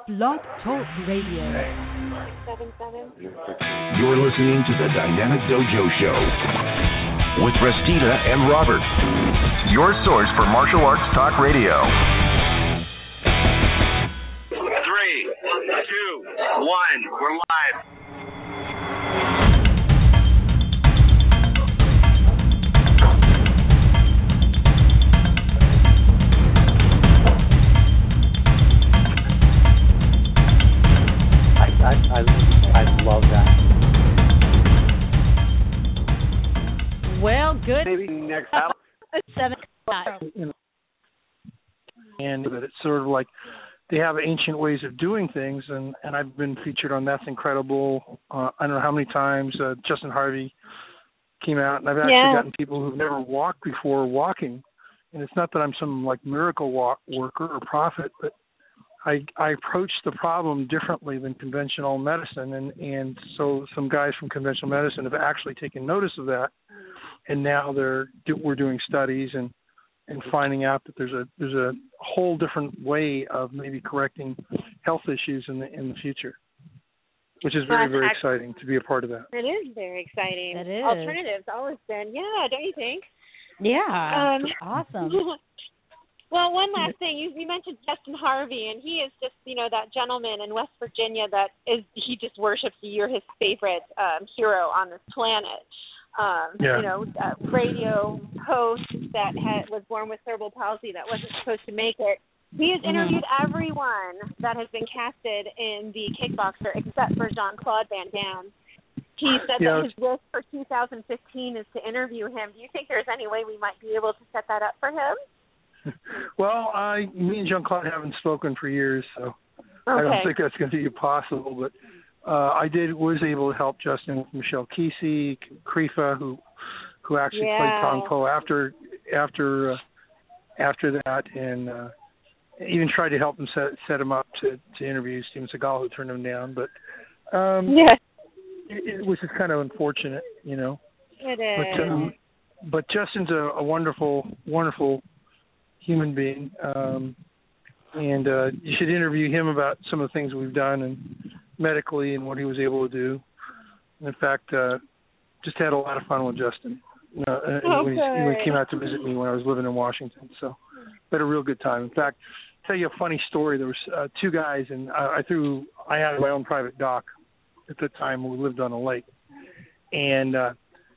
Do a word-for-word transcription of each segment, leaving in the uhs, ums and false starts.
Blog Talk Radio. You're listening to the Dynamic Dojo Show with Restita and Robert, your source for martial arts talk radio. Three, two, one, we're live. I, I, I love that. Well, good. Maybe next time. Seven five. And that it's sort of like they have ancient ways of doing things, and, and I've been featured on That's Incredible. Uh, I don't know how many times. Uh, Justin Harvey came out, and I've actually yeah. gotten people who've never walked before walking. And it's not that I'm some like miracle walk worker or prophet, but I, I approach the problem differently than conventional medicine, and, and so some guys from conventional medicine have actually taken notice of that, and now they're we're doing studies and, and finding out that there's a there's a whole different way of maybe correcting health issues in the in the future, which is very very exciting to be a part of that. It is very exciting. It is. Alternatives always been, yeah, don't you think? Yeah, um, awesome. Well, one last thing. You, you mentioned Justin Harvey, and he is just, you know, that gentleman in West Virginia that is, he just worships you. You're his favorite um, hero on this planet. Um, yeah. You know, uh, radio host that had, was born with cerebral palsy that wasn't supposed to make it. He has interviewed mm-hmm. everyone that has been casted in The Kickboxer except for Jean-Claude Van Damme. He said yeah. that his wish for two thousand fifteen is to interview him. Do you think there's any way we might be able to set that up for him? Well, I, me and Jean-Claude haven't spoken for years, so okay. I don't think that's going to be possible. But uh, I did was able to help Justin with Michelle Kesey, Krifa, who who actually yeah. played Tong Po after after uh, after that, and uh, even tried to help him set set him up to, to interview Steven Seagal, who turned him down. But um, yeah. it, it was just kind of unfortunate, you know. It is. But, um, but Justin's a, a wonderful, wonderful human being, um, and uh, you should interview him about some of the things we've done and medically and what he was able to do. And in fact, uh, just had a lot of fun with Justin uh, okay. when, he, when he came out to visit me when I was living in Washington. So had a real good time. In fact, I'll tell you a funny story. There was uh, two guys, and I, I threw. I had my own private dock at the time. We lived on a lake, and uh,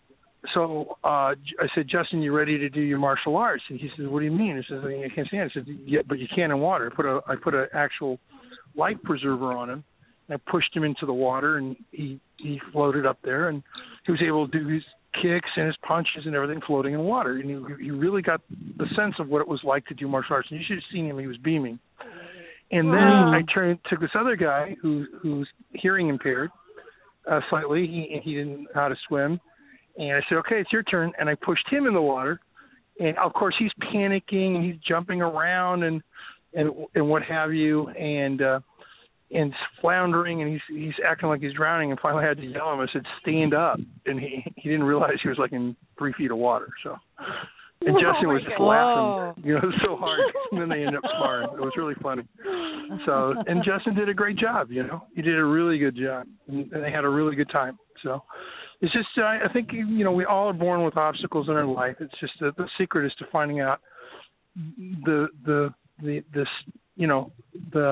So uh, I said, Justin, you ready to do your martial arts? And he says, what do you mean? He says, I can't stand it. I said, yeah, but you can in water. I put a I put an actual life preserver on him, and I pushed him into the water, and he, he floated up there, and he was able to do his kicks and his punches and everything floating in water. And he, he really got the sense of what it was like to do martial arts. And you should have seen him. He was beaming. And then wow. I turned to this other guy who who's hearing impaired uh, slightly. He he didn't know how to swim. And I said, okay, it's your turn. And I pushed him in the water. And, of course, he's panicking and he's jumping around and and, and what have you and uh, and floundering. And he's he's acting like he's drowning. And finally I had to yell at him. I said, stand up. And he, he didn't realize he was like in three feet of water. So, And Justin oh was just God. laughing, you know, so hard. And then they ended up sparring. It was really funny. So, and Justin did a great job, you know. He did a really good job. And they had a really good time. So, it's just, uh, I think, you know, we all are born with obstacles in our life. It's just that the secret is to finding out the, the, the, this, you know, the,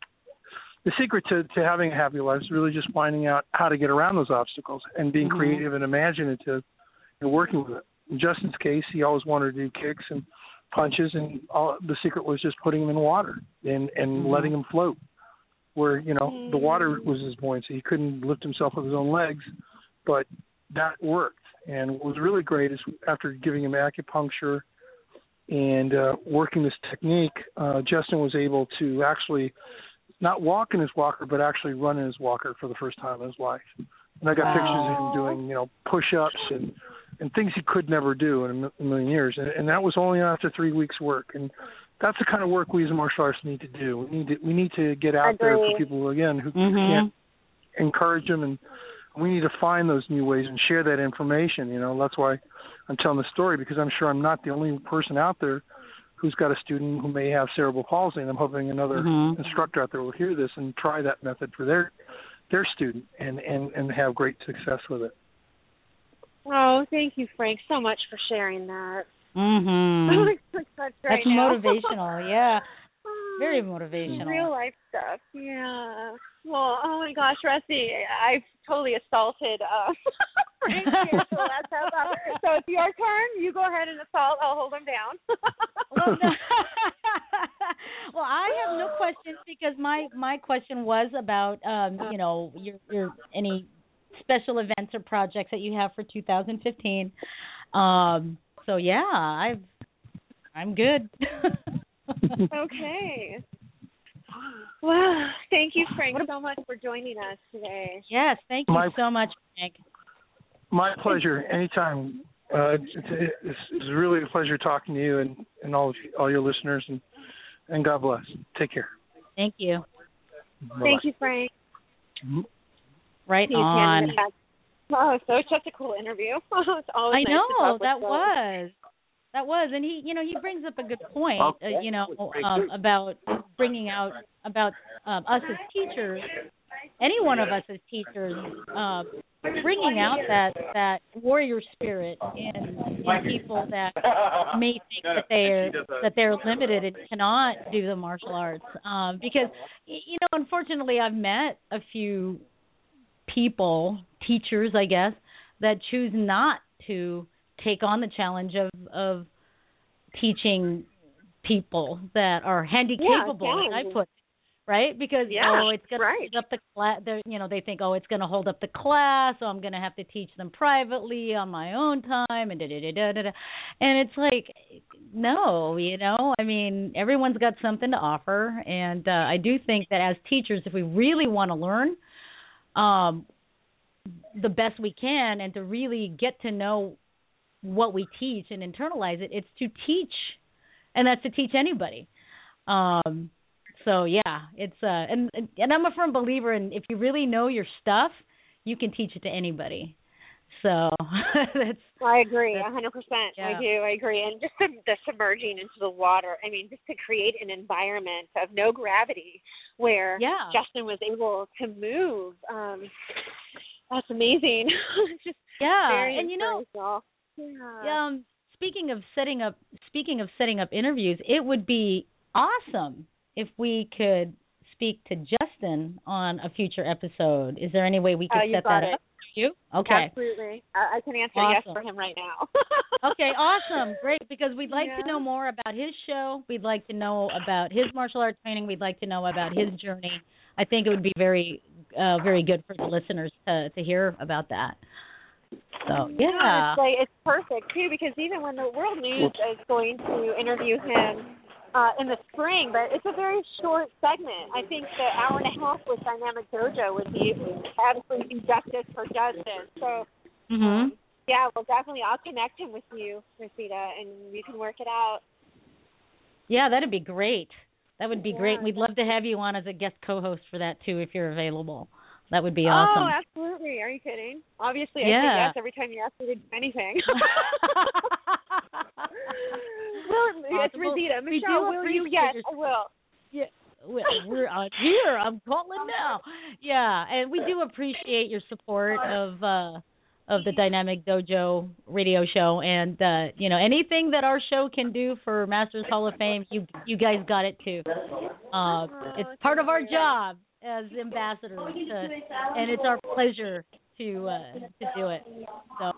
the secret to, to having a happy life is really just finding out how to get around those obstacles and being mm-hmm. creative and imaginative and working with it. In Justin's case, he always wanted to do kicks and punches, and all, the secret was just putting him in water and, and mm-hmm. letting him float, where, you know, mm-hmm. the water was his buoyancy. He couldn't lift himself with his own legs, but that worked. And what was really great is after giving him acupuncture and uh, working this technique, uh, Justin was able to actually not walk in his walker, but actually run in his walker for the first time in his life. And I got wow. pictures of him doing, you know, push-ups and, and things he could never do in a million years. And, and that was only after three weeks' work. And that's the kind of work we as martial artists need to do. We need to, we need to get out there for people, again, who mm-hmm. can't encourage them, and we need to find those new ways and share that information. You know, that's why I'm telling the story, because I'm sure I'm not the only person out there who's got a student who may have cerebral palsy, and I'm hoping another Mm-hmm. instructor out there will hear this and try that method for their their student and, and, and have great success with it. Oh, thank you, Frank, so much for sharing that. Mm-hmm. That's That's motivational, yeah. Very motivational. Real life stuff, yeah. Well, oh my gosh, Rusty, I've totally assaulted uh, Frank here, so that's how about. So it's your turn. You go ahead and assault. I'll hold him down. well, no. Well, I have no questions because my my question was about um, you know your your any special events or projects that you have for two thousand fifteen. Um, so yeah, I've I'm good. Okay. Well, thank you, Frank, so much for joining us today. Yes, thank you My- so much, Frank. My pleasure. Anytime. Uh, it's, it's, it's really a pleasure talking to you and, and all of you, all your listeners, and, and God bless. Take care. Thank you. Bye-bye. Thank you, Frank. Right See you on. again. Oh, so it's such a cool interview. It's always I nice to know talk with that Phil. was that was, and he, you know, he brings up a good point. Okay. Uh, you know, um, about bringing out about um, us as teachers, any one of us as teachers, uh, bringing out that that warrior spirit in, in people that may think that they're that they're limited and cannot do the martial arts. Um, because you know, unfortunately, I've met a few people, teachers, I guess, that choose not to take on the challenge of of teaching people that are handicapable, Yeah, as I put, right? Because Yeah, oh, it's going right. to hold up the class. You know, they think, oh, it's going to hold up the class, so I'm going to have to teach them privately on my own time, and da da da da da. da. And it's like, no, you know, I mean, everyone's got something to offer, and uh, I do think that as teachers, if we really want to learn, um, the best we can, and to really get to know what we teach and internalize it, it's to teach, and that's to teach anybody. Um, so yeah, it's uh, and and I'm a firm believer in if you really know your stuff, you can teach it to anybody. So that's. I agree, a hundred percent. Yeah. I do, I agree. And just the, the submerging into the water. I mean, just to create an environment of no gravity where Yeah. Justin was able to move. Um, that's amazing. It's just Yeah, very and you know, inspirational. Yeah. um, speaking of setting up, speaking of setting up interviews, it would be awesome if we could speak to Justin on a future episode. Is there any way we could Uh, you set got that it. up for you? Okay. Absolutely. I, I can answer Awesome. yes for him right now. Okay, awesome. Great, because we'd like Yeah. to know more about his show. We'd like to know about his martial arts training. We'd like to know about his journey. I think it would be very uh, very good for the listeners to to hear about that. So, yeah. It's, like, it's perfect, too, because even when the World News is going to interview him uh, in the spring, but it's a very short segment. I think the hour and a half with Dynamic Dojo would be absolutely justice for Justin. So, Mhm. yeah, well, definitely I'll connect him with you, Rosita, and we can work it out. Yeah, that'd be great. That would be Yeah, great. We'd love to have you on as a guest co-host for that, too, if you're available. That would be awesome. Oh, absolutely. Are you kidding? Obviously, I Yeah. say yes every time you ask me to do anything. Well, it's Possible. Rosita. We do Michelle, will you? appreciate Yes, your- I will. Yeah, well, we're on here. I'm calling now. Yeah, and we do appreciate your support of uh, of the Dynamic Dojo radio show, and uh, you know, anything that our show can do for Masters Hall of Fame, you you guys got it too. Uh, it's part of our job as ambassadors, to, and it's our pleasure to uh, to do it. So